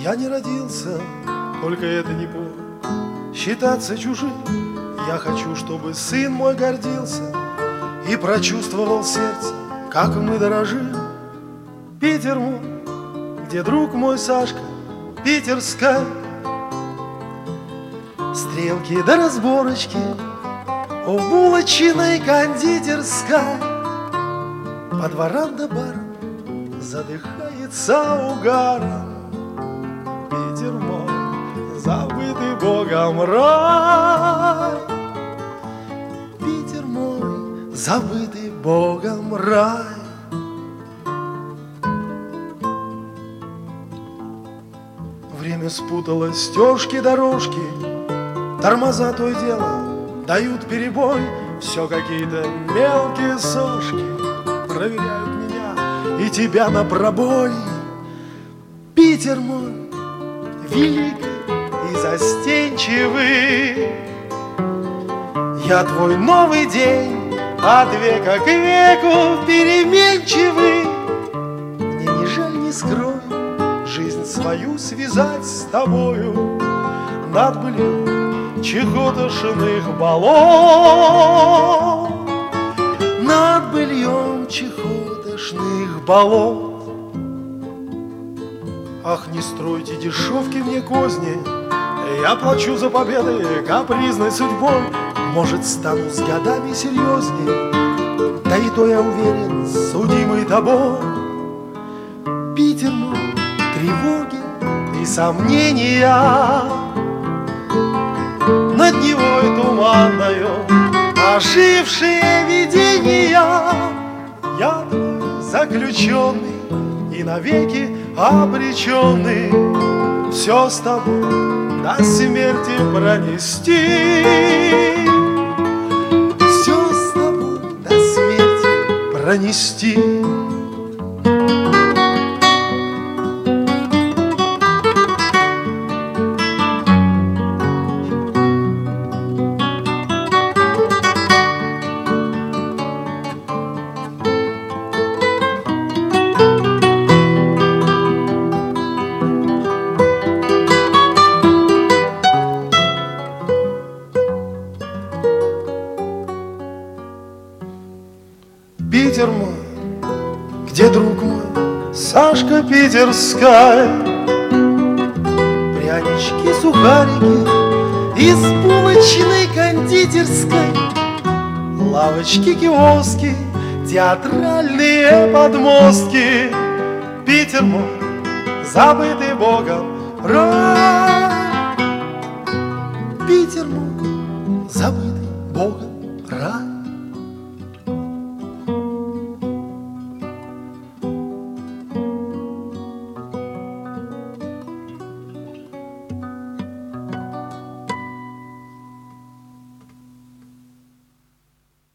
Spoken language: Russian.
Я не родился, только это не повод считаться чужим. Я хочу, чтобы сын мой гордился и прочувствовал сердце, как мы дорожим. Питер мой, где друг мой Сашка, питерская. Стрелки до разборочки у булочной кондитерской. По дворам да барам задыхается угаром. Питер мой, забытый Богом рай. Питер мой, забытый Богом рай. Время спутало стежки, дорожки, тормоза то и дело дают перебой. Все какие-то мелкие сошки проверяют меня и тебя на пробой. Питер мой, великий и застенчивый, я твой новый день от века к веку переменчивый. Мне не жаль, не скрою, жизнь свою связать с тобою над былью чехотошных болот, над быльем чехотошных болот. Ах, не стройте дешевки мне козни, я плачу за победы капризной судьбой. Может, стану с годами серьезней, да и то я уверен, судимый тобой. Питер мой, тревоги и сомнения над Невой туманною, ожившие видения. Я твой заключенный и навеки обреченный, все с тобой до смерти пронести, все с тобой до смерти пронести. Питер мой, где друг мой, Сашка питерская. Прянички, сухарики из булочной кондитерской, лавочки, киоски, театральные подмостки. Питер мой, забытый Богом рай. Питер мой, забытый Богом рай.